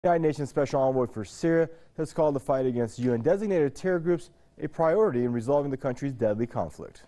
The United Nations Special Envoy for Syria has called the fight against UN-designated terror groups a priority in resolving the country's deadly conflict.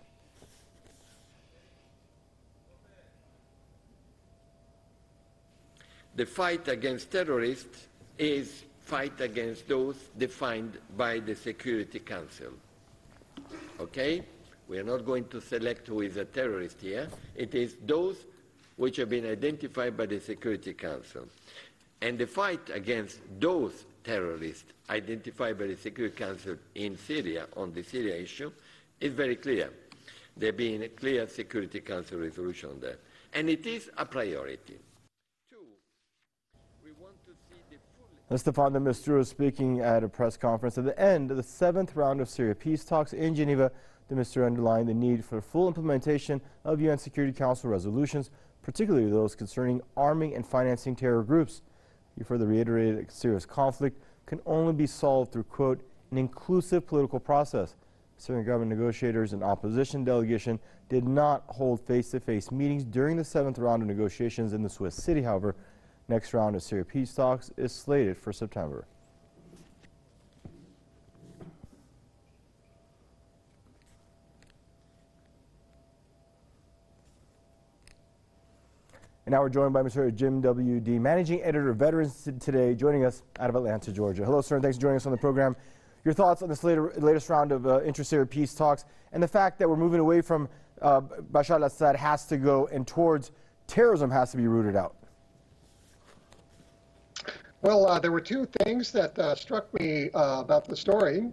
The fight against terrorists is fight against those defined by the Security Council. Okay? We are not going to select who is a terrorist here. It is those which have been identified by the Security Council. And the fight against those terrorists identified by the Security Council in Syria on the Syria issue is very clear. There being a clear Security Council resolution on that. And it is a priority. Staffan de Mistura speaking at a press conference at the end of the 7th round of Syria peace talks in Geneva. De Mistura underlined the need for full implementation of UN Security Council resolutions, particularly those concerning arming and financing terror groups. He further reiterated that Syria's conflict can only be solved through, quote, an inclusive political process. Syrian government negotiators and opposition delegation did not hold face-to-face meetings during the 7th round of negotiations in the Swiss city, however. Next round of Syria peace talks is slated for September. And now we're joined by Mr. Jim W.D., Managing Editor of Veterans Today, joining us out of Atlanta, Georgia. Hello, sir, and thanks for joining us on the program. Your thoughts on this latest round of intra-Syria peace talks and the fact that we're moving away from Bashar al-Assad has to go and towards terrorism has to be rooted out. Well, there were two things that struck me about the story.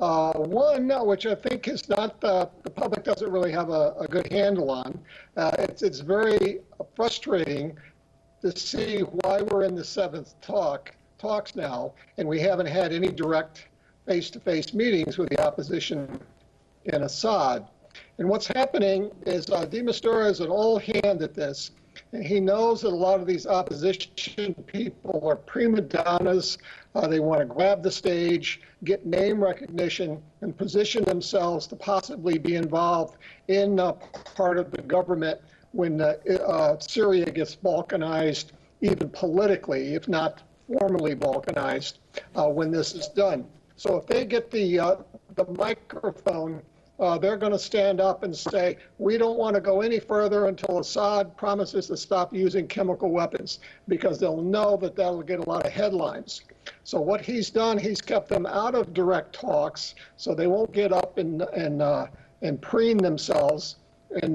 One, which I think is not the public doesn't really have a good handle on. It's very frustrating to see why we're in the 7th talks now, and we haven't had any direct face-to-face meetings with the opposition in Assad. And what's happening is de Mistura is an old hand at this. And he knows that a lot of these opposition people are prima donnas. They want to grab the stage, get name recognition, and position themselves to possibly be involved in part of the government when Syria gets balkanized, even politically, if not formally balkanized, when this is done. So if they get the microphone, they're going to stand up and say, we don't want to go any further until Assad promises to stop using chemical weapons, because they'll know that that'll get a lot of headlines. So what he's done, he's kept them out of direct talks, so they won't get up and preen themselves. And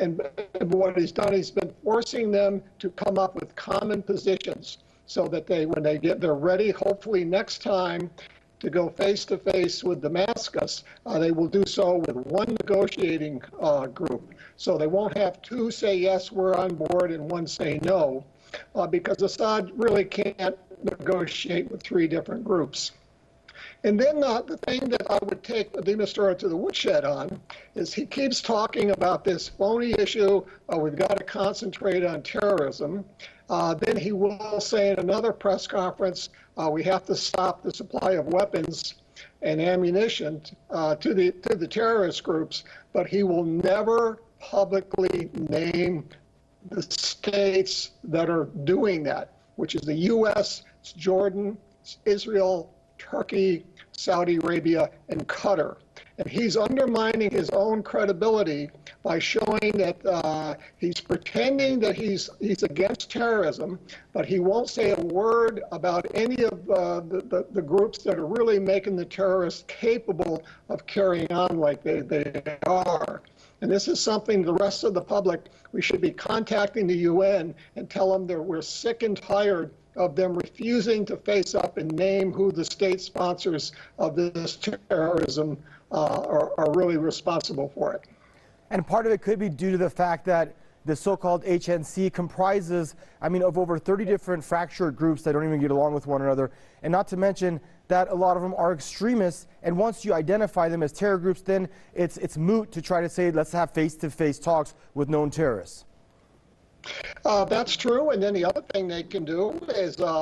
what he's done, he's been forcing them to come up with common positions so that when they're ready, hopefully next time, to go face-to-face with Damascus, they will do so with one negotiating group. So they won't have two say, yes, we're on board, and one say no, because Assad really can't negotiate with 3 different groups. And then the thing that I would take de Mistura to the woodshed on is he keeps talking about this phony issue, we've got to concentrate on terrorism. Then he will say in another press conference, we have to stop the supply of weapons and ammunition to the terrorist groups, but he will never publicly name the states that are doing that, which is the U.S., Jordan, Israel, Turkey, Saudi Arabia, and Qatar. And he's undermining his own credibility by showing that he's pretending that he's against terrorism, but he won't say a word about any of the groups that are really making the terrorists capable of carrying on like they are. And this is something the rest of the public, we should be contacting the UN and tell them that we're sick and tired of them refusing to face up and name who the state sponsors of this terrorism are really responsible for it. And part of it could be due to the fact that the so-called HNC comprises, of over 30 different fractured groups that don't even get along with one another. And not to mention that a lot of them are extremists. And once you identify them as terror groups, then it's moot to try to say, let's have face-to-face talks with known terrorists. That's true. And then the other thing they can do is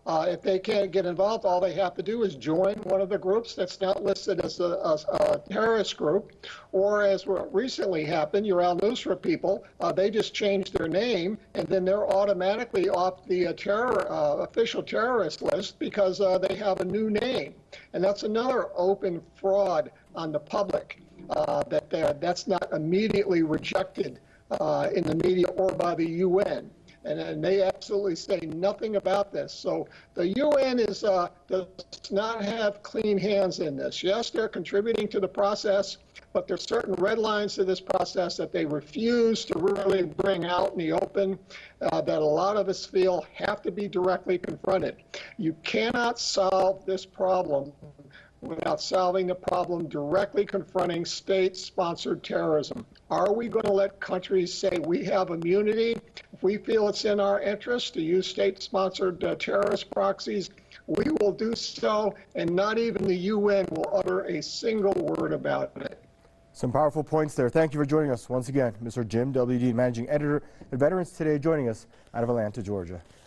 If they can't get involved, all they have to do is join one of the groups that's not listed as a terrorist group, or as what recently happened, Ural Nusra people, they just changed their name, and then they're automatically off the official terrorist list because they have a new name. And that's another open fraud on the public, that's not immediately rejected in the media or by the UN. And they absolutely say nothing about this. So the UN does not have clean hands in this. Yes, they're contributing to the process, but there's certain red lines to this process that they refuse to really bring out in the open, that a lot of us feel have to be directly confronted. You cannot solve this problem without solving the problem directly confronting state-sponsored terrorism. Are we going to let countries say we have immunity if we feel it's in our interest to use state-sponsored terrorist proxies? We will do so, and not even the UN will utter a single word about it. Some powerful points there. Thank you for joining us once again, Mr. Jim W. Dean, Managing Editor at Veterans Today, joining us out of Atlanta, Georgia.